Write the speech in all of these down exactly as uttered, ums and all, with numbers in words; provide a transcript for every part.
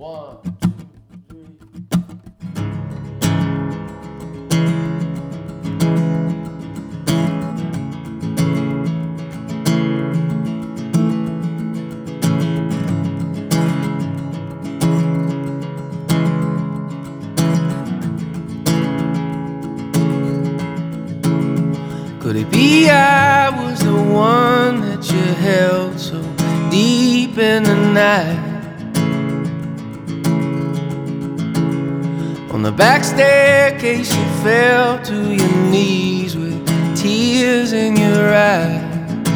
One, two, Could it be I was the one that you held so deep in the night? On the back staircase you fell to your knees with tears in your eyes.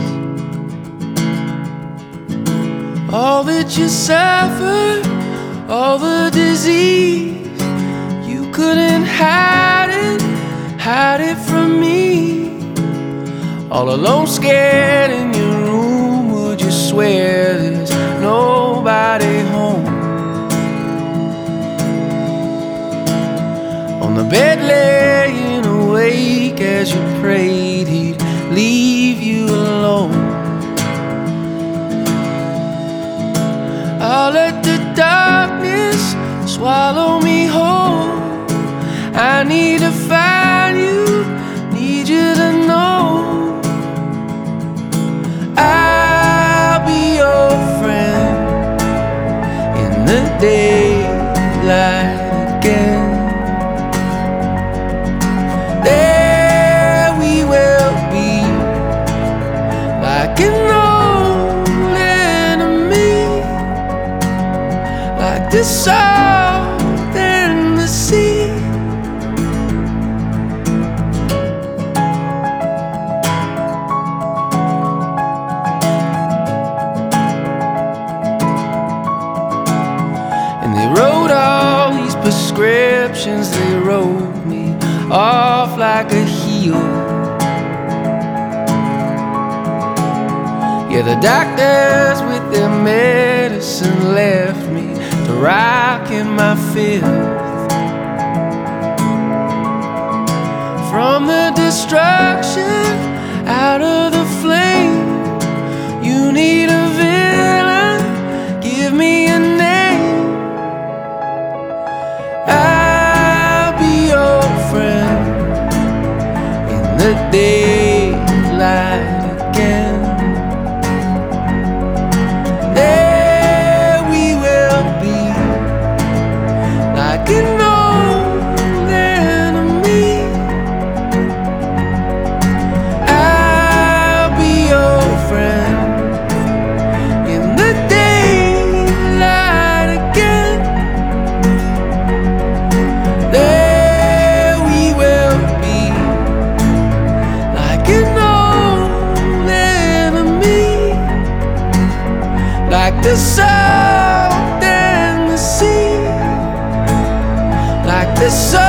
All that you suffered, all the disease, you couldn't hide it, hide it from me. All alone, scared in your room, would you swear there's nobody home? On the bed laying awake as you prayed he'd leave you alone. I'll let the darkness swallow me whole. I need to find you, need you to know I'll be your friend in the daylight again. There we will be, like an old enemy, like the salt and the sea. And they wrote all these prescriptions, they wrote me off like a heel. Yeah, the doctors with their medicine left me to rock in my filth. From the destruction, out of the flame, you need a villain, give me a name. I'll be your friend in the daylight again. There we will be, like an old enemy. I'll be your friend in the daylight again. There we will be, like an old enemy, like the salt and the sea, like the salt